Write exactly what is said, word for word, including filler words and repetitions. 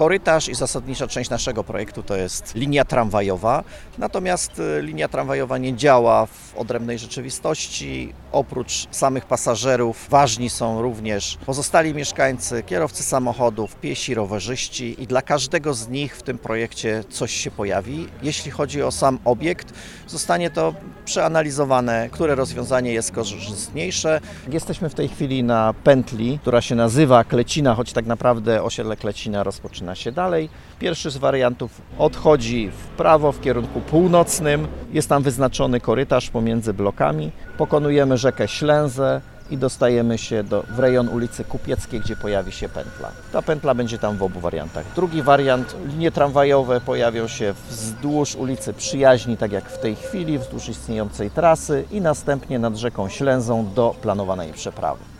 Korytarz i zasadnicza część naszego projektu to jest linia tramwajowa, natomiast linia tramwajowa nie działa w odrębnej rzeczywistości. Oprócz samych pasażerów ważni są również pozostali mieszkańcy, kierowcy samochodów, piesi, rowerzyści i dla każdego z nich w tym projekcie coś się pojawi. Jeśli chodzi o sam obiekt, zostanie to przeanalizowane, które rozwiązanie jest korzystniejsze. Jesteśmy w tej chwili na pętli, która się nazywa Klecina, choć tak naprawdę osiedle Klecina rozpoczyna się dalej. Pierwszy z wariantów odchodzi w prawo w kierunku północnym. Jest tam wyznaczony korytarz pomiędzy blokami. Pokonujemy rzekę Ślęzę i dostajemy się do, w rejon ulicy Kupieckiej, gdzie pojawi się pętla. Ta pętla będzie tam w obu wariantach. Drugi wariant, linie tramwajowe pojawią się wzdłuż ulicy Przyjaźni, tak jak w tej chwili, wzdłuż istniejącej trasy i następnie nad rzeką Ślęzą do planowanej przeprawy.